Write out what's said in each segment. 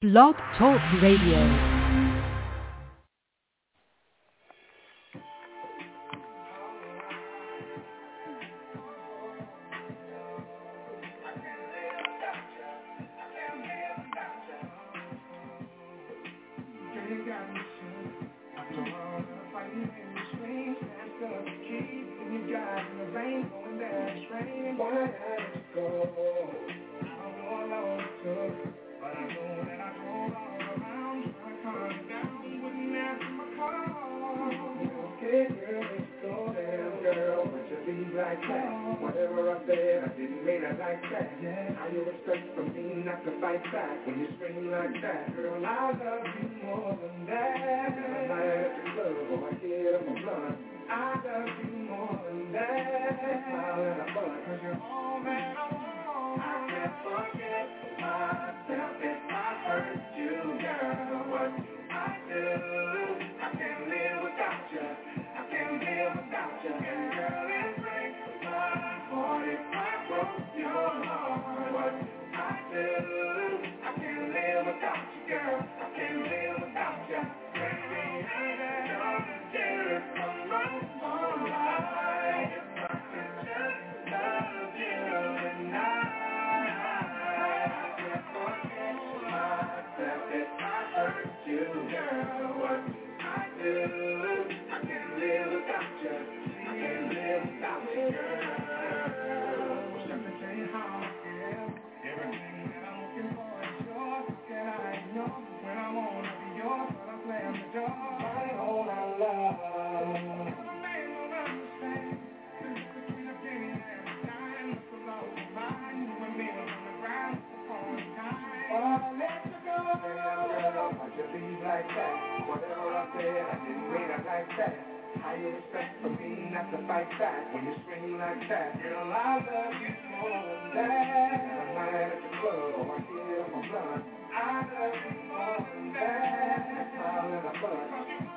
Blog Talk Radio. Whatever I said, I didn't mean it like that. How you expect from me not to fight back when you scream like that? Girl, I love you more than that. I'm not at the club or I get up my blunt. I love you more than that. Smile and a bun, 'cause you're all that I want. I can't forget myself if I hurt you, girl. What do I do? I can't live without you. I can't live without you. And girl, it breaks my heart if I broke your heart. What do I do? I can't live without you, girl. I can't live without you. Baby, I don't care if I'm wrong or right. If I could just love you tonight. I can't forget myself if I hurt you, girl. What do I do? I can't live without you. I can't live without you, girl. Wish I could tell you how I feel. Everything that I'm looking for is yours. How can I ignore when I wanna be yours? But I slam the door. My whole love. The man won't understand. This is between a penny and a dime. Look along the line. You and me on the ground. Upon time. Oh, I let you go. Girl, why'd you leave like that? Whatever I said, I didn't mean it like that. How you expect from me not to fight back when you scream like that? Girl, I love you more than that. I'm not at the club or I get up my blunt. I love you more than that. Smile and a bun.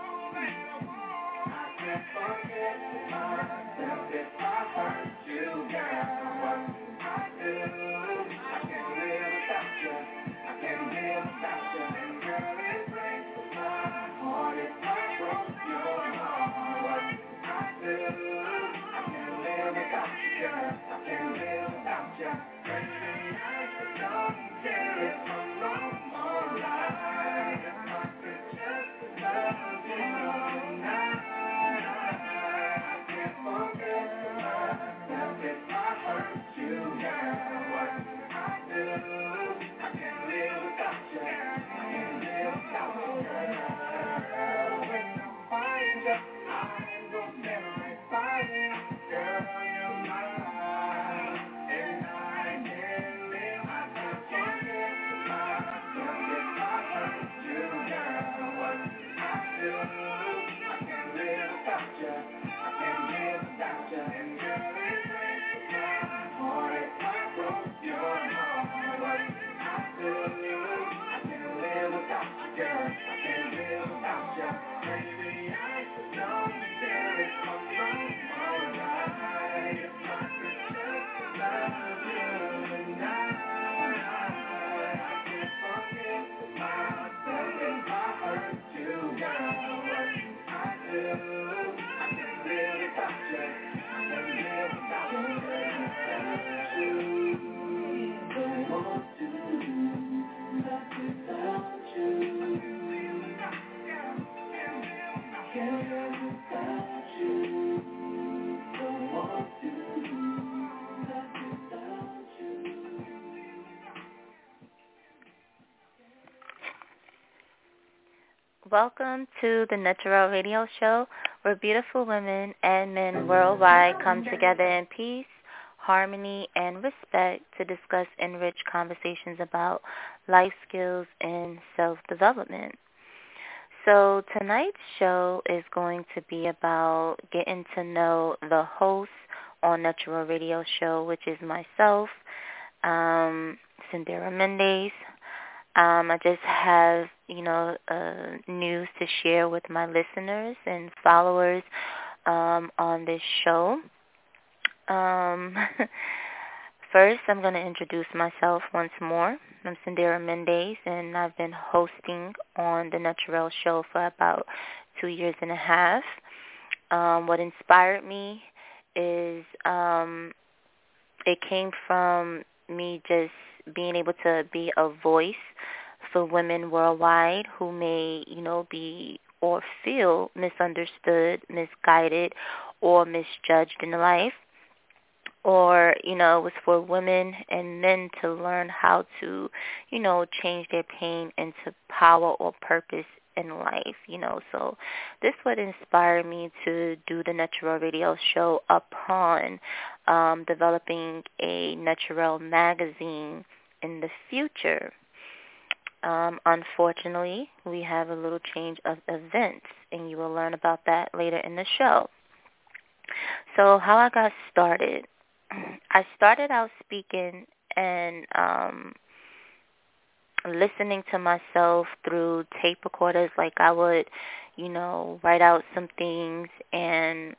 I can't forget myself if I hurt you, girl. What do I do? I can't live without you. I can't live without you. And girl, it breaks my heart if I broke your heart. What do I do? I can't live without you, girl. I can't live without you. Baby, I don't care if I'm wrong or right. If I could just love you tonight. I can't forget myself if I hurt you, girl. What do I do? I can't live without you. I can't live without you, girl. When I find you, I ain't gonna never find you. Girl, you're mine, and I can't live. I can't forget myself if I hurt you, girl. What do I do? I can't live without you. I can't live without you. And girl, it breaks my heart if I broke your heart. What do I do? I can't live without you, girl. I can't live without you. Baby, I don't care if I'm wrong or right. If I could just love you tonight. I can't forget myself if I hurt you, girl. What do I do? I can't live without you. I can't live without you, girl. Don't want to live without you. Can't live without you. Don't want to live without you. Welcome to the Natural Radio Show, where beautiful women and men worldwide come together in peace, harmony, and respect to discuss enriched conversations about life skills and self-development. So tonight's show is going to be about getting to know the host on Natural Radio Show, which is myself, Sindera Mendez. I just have, news to share with my listeners and followers on this show. First, I'm going to introduce myself once more. I'm Sindera Mendez, and I've been hosting on the Naturel Show for about 2 years and a half. What inspired me is it came from me just being able to be a voice for women worldwide who may, be or feel misunderstood, misguided, or misjudged in life. Or, it was for women and men to learn how to, change their pain into power or purpose in life, So this would inspire me to do the Naturel Radio Show upon developing a Naturel magazine in the future. Unfortunately, we have a little change of events, and you will learn about that later in the show. So how I got started. I started out speaking and listening to myself through tape recorders. Like I would, write out some things and,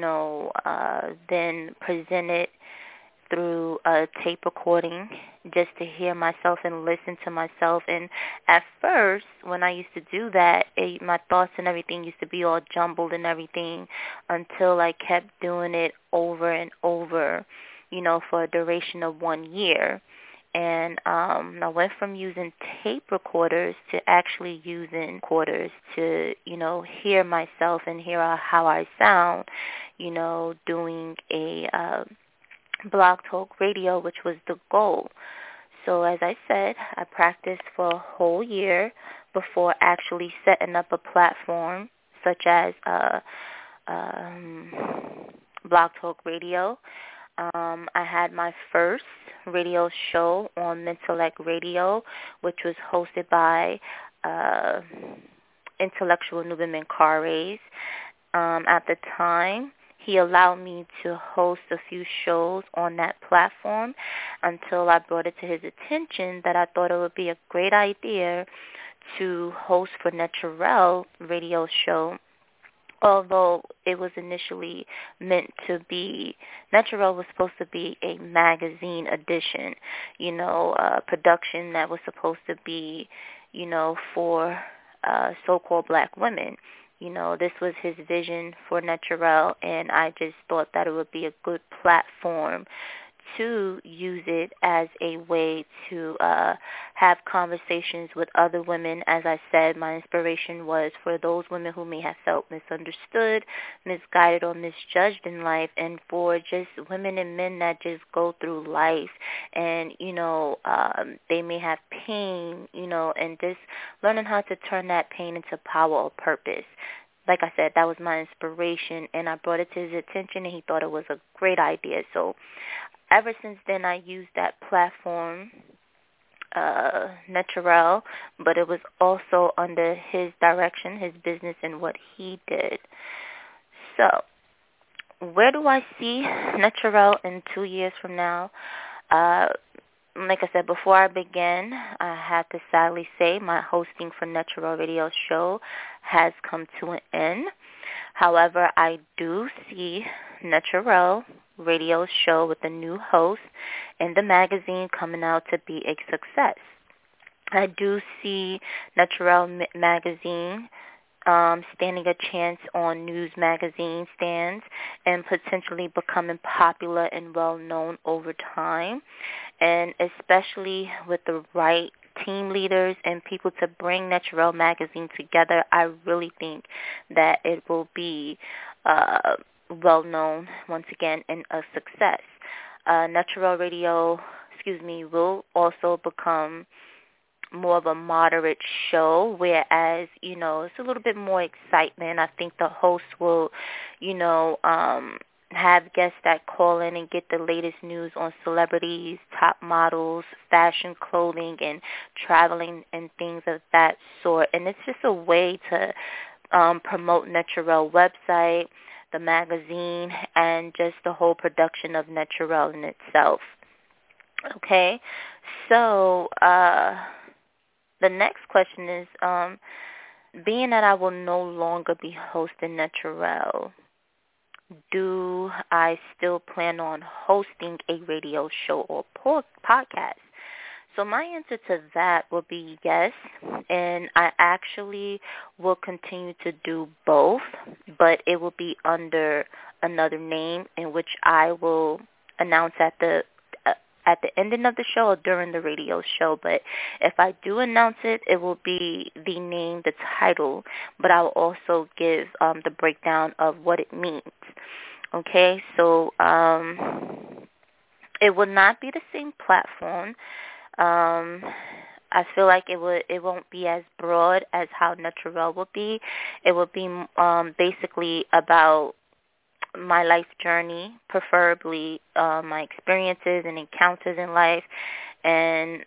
then present it through a tape recording just to hear myself and listen to myself. And at first, when I used to do that, my thoughts and everything used to be all jumbled and everything until I kept doing it over and over, for a duration of 1 year. And I went from using tape recorders to actually using recorders to, hear myself and hear how I sound, doing a Blog Talk Radio, which was the goal. So as I said, I practiced for a whole year before actually setting up a platform such as Blog Talk Radio. I had my first radio show on Mentellect Radio, which was hosted by intellectual Nuben Menkarayzz. At the time, he allowed me to host a few shows on that platform until I brought it to his attention that I thought it would be a great idea to host for Naturel Radio Show. Although it was initially meant to be, Naturel was supposed to be a magazine edition, a production that was supposed to be, for so-called black women. This was his vision for Naturel, and I just thought that it would be a good platform to use it as a way to have conversations with other women. As I said, my inspiration was for those women who may have felt misunderstood, misguided, or misjudged in life, and for just women and men that just go through life and, they may have pain, and just learning how to turn that pain into power or purpose. Like I said, that was my inspiration, and I brought it to his attention, and he thought it was a great idea. So ever since then, I used that platform, Naturel, but it was also under his direction, his business, and what he did. So where do I see Naturel in 2 years from now? Like I said, before I begin, I have to sadly say my hosting for Naturel Radio Show has come to an end. However, I do see Naturel Radio Show with a new host and the magazine coming out to be a success. I do see Naturel Magazine standing a chance on news magazine stands and potentially becoming popular and well-known over time, and especially with the right team leaders and people to bring Naturel Magazine together, I really think that it will be well-known once again and a success. Naturel Radio, will also become more of a moderate show, whereas, it's a little bit more excitement. I think the host will, have guests that call in and get the latest news on celebrities, top models, fashion, clothing, and traveling and things of that sort. And it's just a way to promote Naturel website, the magazine, and just the whole production of Naturel in itself. Okay, so the next question is, being that I will no longer be hosting Naturel, do I still plan on hosting a radio show or podcast? So my answer to that will be yes, and I actually will continue to do both, but it will be under another name in which I will announce at the ending of the show or during the radio show. But if I do announce it, it will be the name, the title, but I will also give the breakdown of what it means. Okay, so it will not be the same platform. I feel like it won't be as broad as how Naturel will be. It will be basically about my life journey, preferably my experiences and encounters in life, and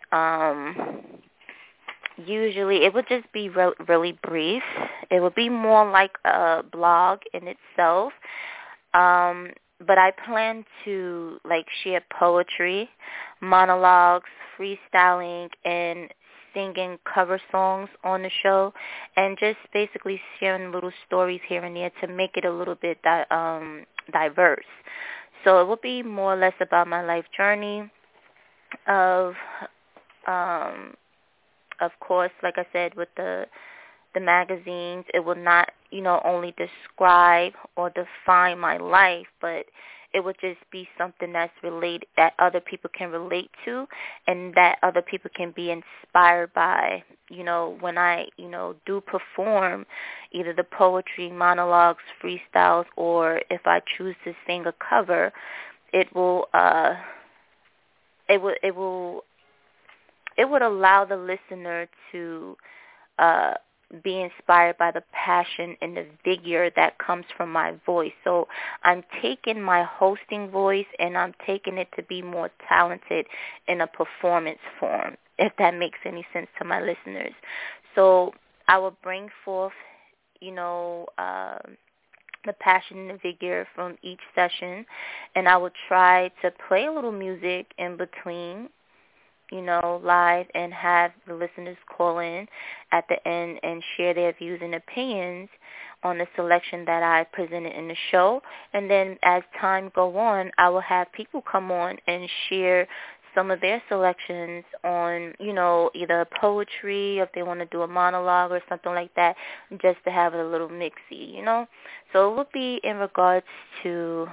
usually it would just be really brief. It would be more like a blog in itself, but I plan to share poetry, monologues, freestyling, and singing cover songs on the show, and just basically sharing little stories here and there to make it a little bit diverse. So it will be more or less about my life journey of course, like I said, with the magazines, it will not, only describe or define my life, but it would just be something that's related, that other people can relate to, and that other people can be inspired by, when I, do perform either the poetry, monologues, freestyles, or if I choose to sing a cover, it would allow the listener to be inspired by the passion and the vigor that comes from my voice. So I'm taking my hosting voice and I'm taking it to be more talented in a performance form, if that makes any sense to my listeners. So I will bring forth, the passion and the vigor from each session, and I will try to play a little music in between, live, and have the listeners call in at the end and share their views and opinions on the selection that I presented in the show. And then as time go on, I will have people come on and share some of their selections on, either poetry, if they want to do a monologue or something like that, just to have it a little mixy, So it will be in regards to,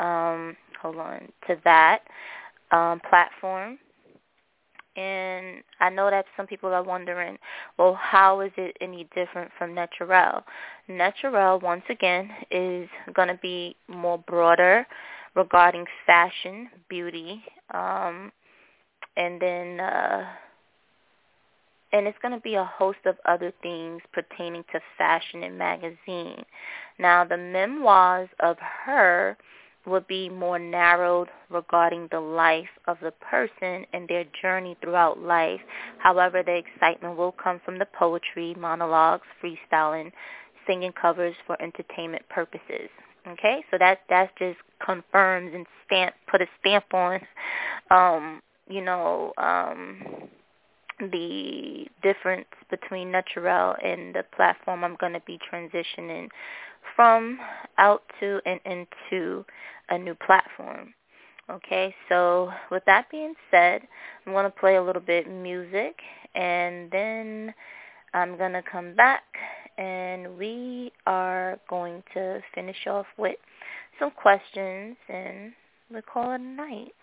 to that platform. And I know that some people are wondering, well, how is it any different from Naturel? Naturel, once again, is going to be more broader regarding fashion, beauty, and then and it's going to be a host of other things pertaining to fashion and magazine. Now, the memoirs of her would be more narrowed regarding the life of the person and their journey throughout life. However, the excitement will come from the poetry, monologues, freestyling, singing covers for entertainment purposes. Okay, so that just confirms and put a stamp on, the difference between Naturel and the platform I'm going to be transitioning from out to and into a new platform. Okay, so with that being said, I'm going to play a little bit music, and then I'm going to come back, and we are going to finish off with some questions, and we'll call it a night.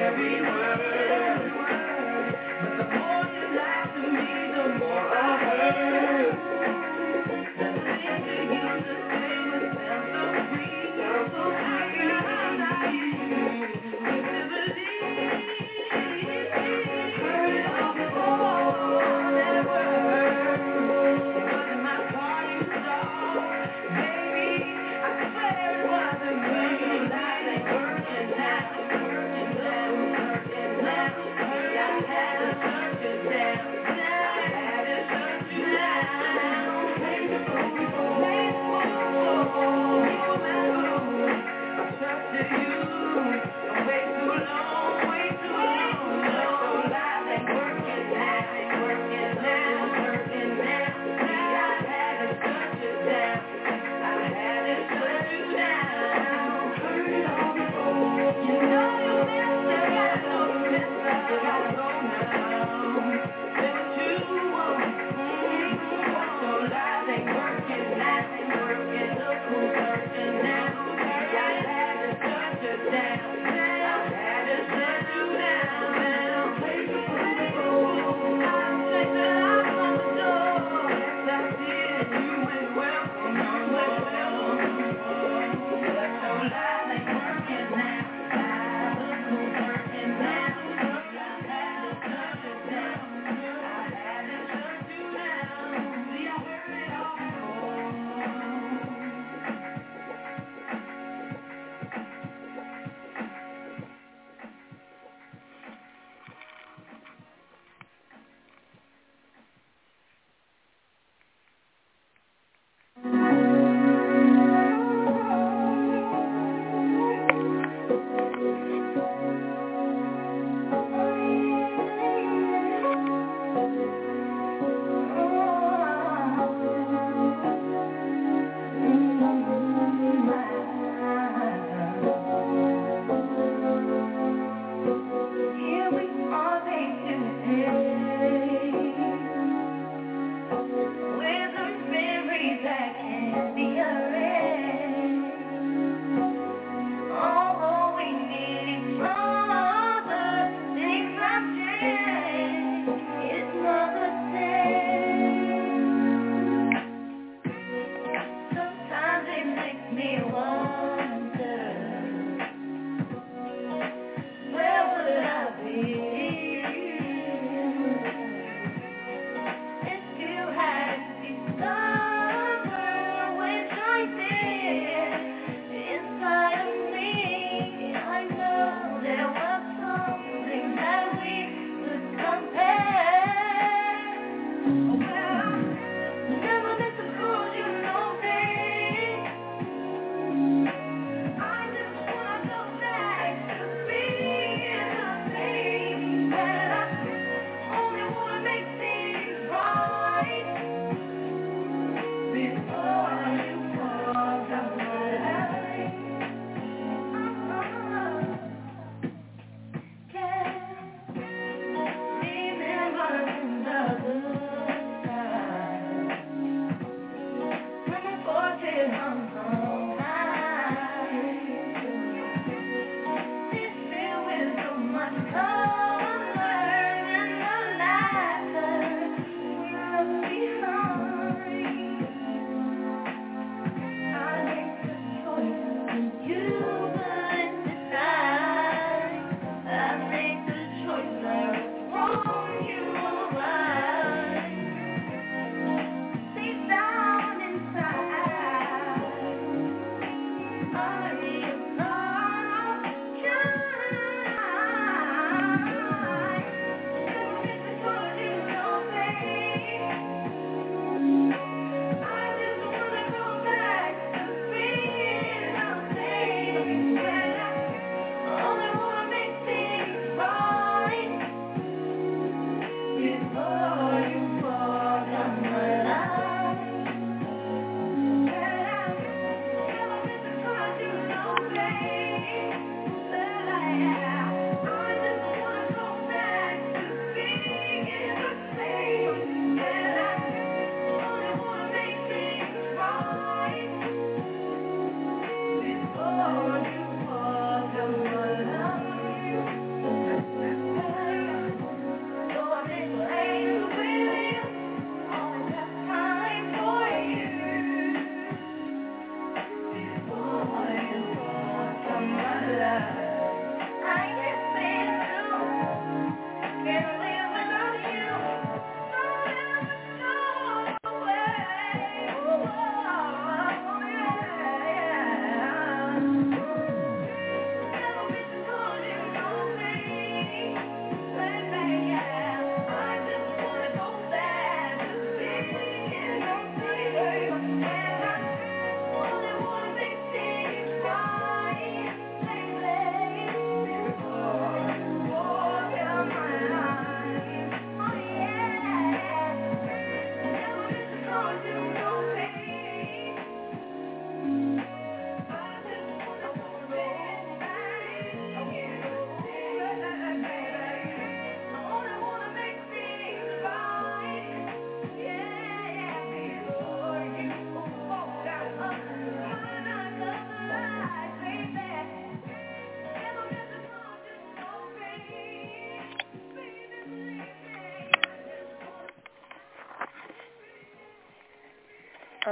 every word. But the more you lied to me, the more I heard. The things you used to say would sound so sweet, sound so happy. Heard it all before, never heard. It wasn't my party star, baby. I swear it wasn't me. Lies ain't working now, working now, working now. I had to shut you down, I had to shut you down. Played the fool before, played the fool before. You were my fool. I trusted you way too long, way too long. So lies ain't working now, ain't working now, working now. See, I had to shut you down, I had to shut you down. Heard it all before. You know you missed it, I know you missed it. You gotta go now. Say what you want. So lies ain't working now, ain't working. Look who's hurting now. See, I had to shut you down, I had to shut you down. Played the fool before. I think that I opened the door. Yes, I did. You went welcome, you went welcome. But so lies ain't working now. Look who's hurting now. I had to shut you down, I had to shut you down. See, I heard it all before.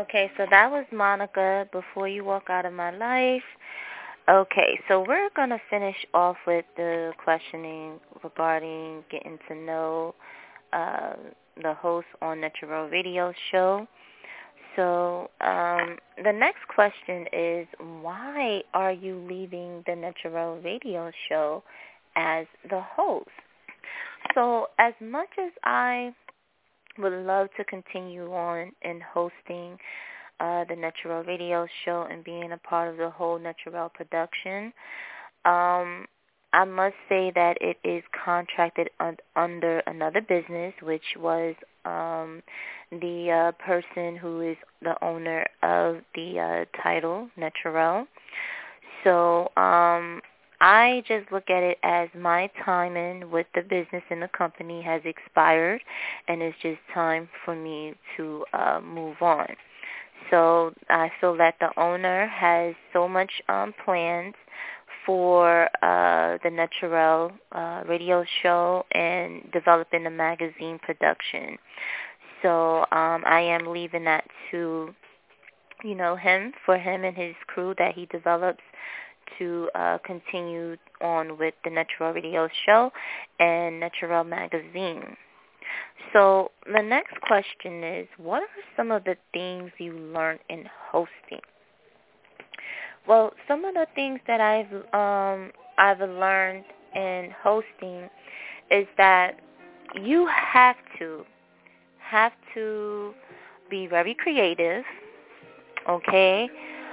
Okay, so that was Monica, Before You Walk Out of My Life. Okay, so we're going to finish off with the questioning regarding getting to know the host on Natural Radio Show. So the next question is, why are you leaving the Natural Radio Show as the host? So as much as I would love to continue on in hosting the Natural Radio Show and being a part of the whole Natural production, I must say that it is contracted under another business, which was the person who is the owner of the title, Natural. So I just look at it as my time in with the business and the company has expired, and it's just time for me to move on. So I feel that the owner has so much plans for the Natural radio show and developing the magazine production. So I am leaving that to, him, for him and his crew that he develops to continue on with the Natural Radio Show and Natural Magazine. So the next question is, what are some of the things you learned in hosting? Well, some of the things that I've learned in hosting is that you have to be very creative, okay?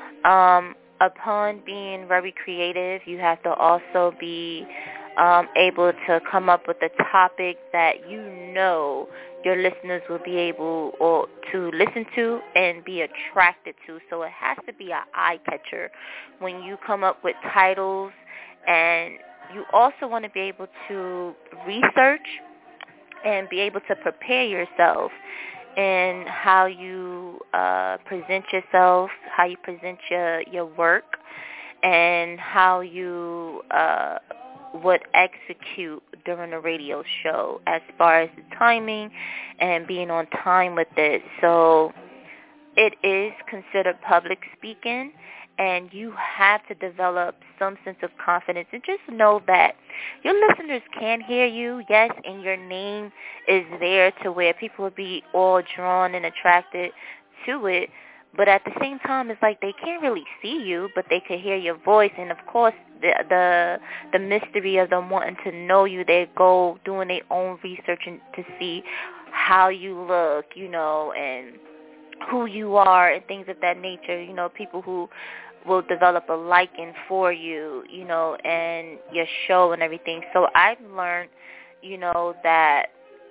Upon being very creative, you have to also be able to come up with a topic that your listeners will be able to listen to and be attracted to. So it has to be an eye catcher when you come up with titles, and you also want to be able to research and be able to prepare yourself in how you present yourself, how you present your work, and how you would execute during a radio show as far as the timing and being on time with it. So it is considered public speaking, and you have to develop some sense of confidence and just know that your listeners can hear you, yes, and your name is there to where people will be all drawn and attracted to it. But at the same time, it's like they can't really see you, but they can hear your voice. And, of course, the mystery of them wanting to know you, they go doing their own research to see how you look, and who you are and things of that nature. People who will develop a liking for you, and your show and everything. So I've learned, that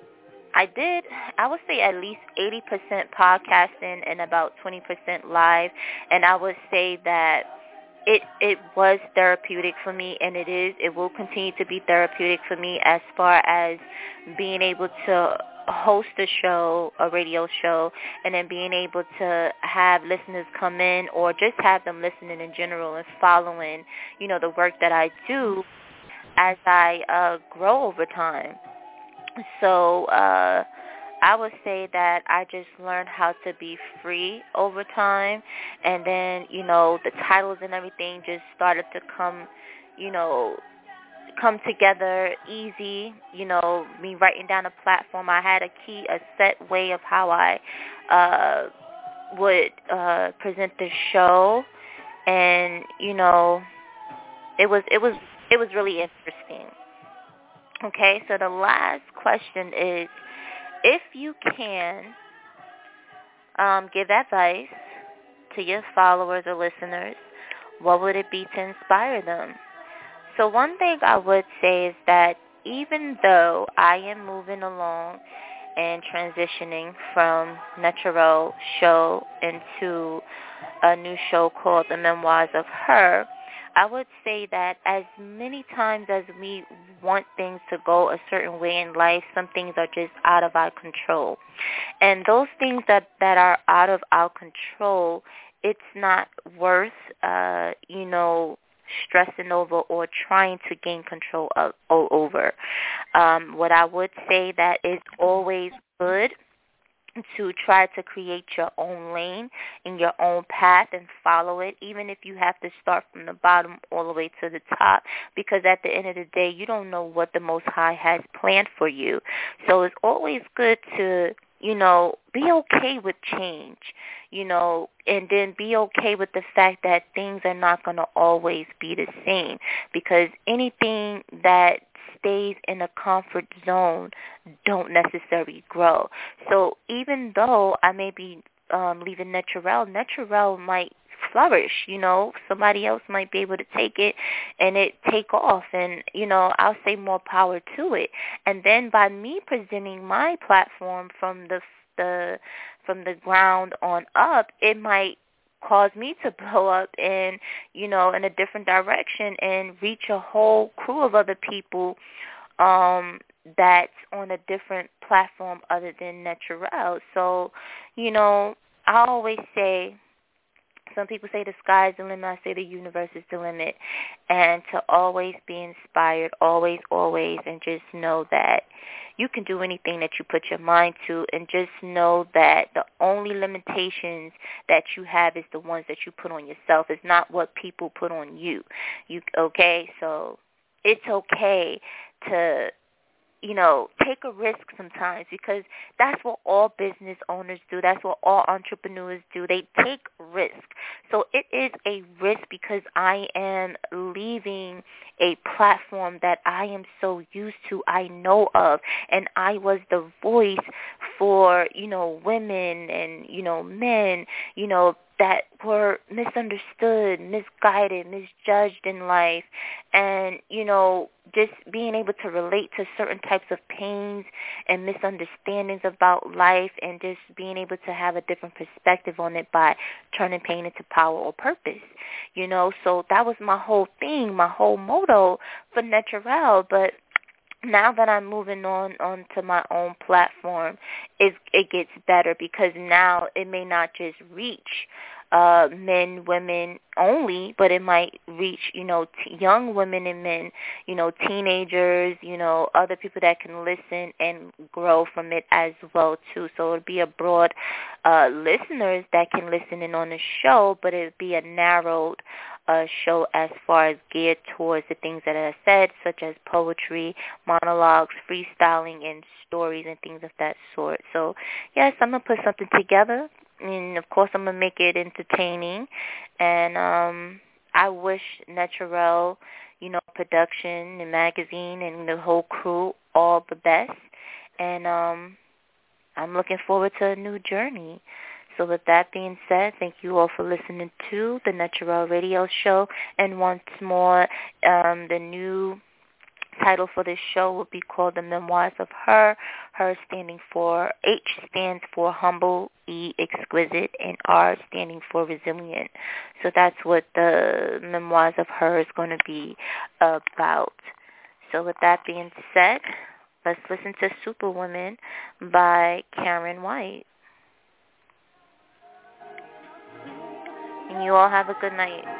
I would say at least 80% podcasting and about 20% live, and I would say that it was therapeutic for me, and it will continue to be therapeutic for me as far as being able to host a radio show, and then being able to have listeners come in or just have them listening in general and following, the work that I do as I grow over time. So I would say that I just learned how to be free over time, and then, the titles and everything just started to come together easy, me writing down a platform. I had a set way of how I would present the show, and, it was really interesting. Okay, so the last question is, if you can give advice to your followers or listeners, what would it be to inspire them? So one thing I would say is that even though I am moving along and transitioning from Natural show into a new show called The Memoirs of Her, I would say that as many times as we want things to go a certain way in life, some things are just out of our control. And those things that are out of our control, it's not worth, stressing over or trying to gain control over. What I would say that is always good to try to create your own lane and your own path and follow it, even if you have to start from the bottom all the way to the top, because at the end of the day, you don't know what the Most High has planned for you. So it's always good to, be okay with change, and then be okay with the fact that things are not going to always be the same, because anything that stays in a comfort zone don't necessarily grow. So even though I may be leaving Naturel might flourish, somebody else might be able to take it and it take off, and I'll say more power to it. And then by me presenting my platform from the ground on up, it might cause me to blow up in in a different direction and reach a whole crew of other people that's on a different platform other than Naturel. So, I always say, some people say the sky's the limit, I say the universe is the limit, and to always be inspired, always, and just know that you can do anything that you put your mind to, and just know that the only limitations that you have is the ones that you put on yourself. It's not what people put on you. Okay? So it's okay to take a risk sometimes, because that's what all business owners do. That's what all entrepreneurs do. They take risk. So it is a risk, because I am leaving a platform that I am so used to, I know of, and I was the voice for, women and, men, that were misunderstood, misguided, misjudged in life, and, just being able to relate to certain types of pains and misunderstandings about life, and just being able to have a different perspective on it by turning pain into power or purpose, So that was my whole thing, my whole motto for Naturel. But now that I'm moving on to my own platform, it gets better, because now it may not just reach men, women only, but it might reach, young women and men, teenagers, other people that can listen and grow from it as well too. So it'll be a broad listeners that can listen in on the show, but it'll be a narrowed show as far as geared towards the things that I said, such as poetry, monologues, freestyling, and stories and things of that sort. So, yes, I'm going to put something together, and, of course, I'm going to make it entertaining. And I wish Naturel, production and magazine and the whole crew all the best. And I'm looking forward to a new journey. So with that being said, thank you all for listening to the Naturel Radio Show. And once more, the new title for this show will be called The Memoirs of Her. Her standing for, H stands for humble, E exquisite, and R standing for resilient. So that's what the Memoirs of Her is going to be about. So with that being said, let's listen to Superwoman by Karen White. And you all have a good night.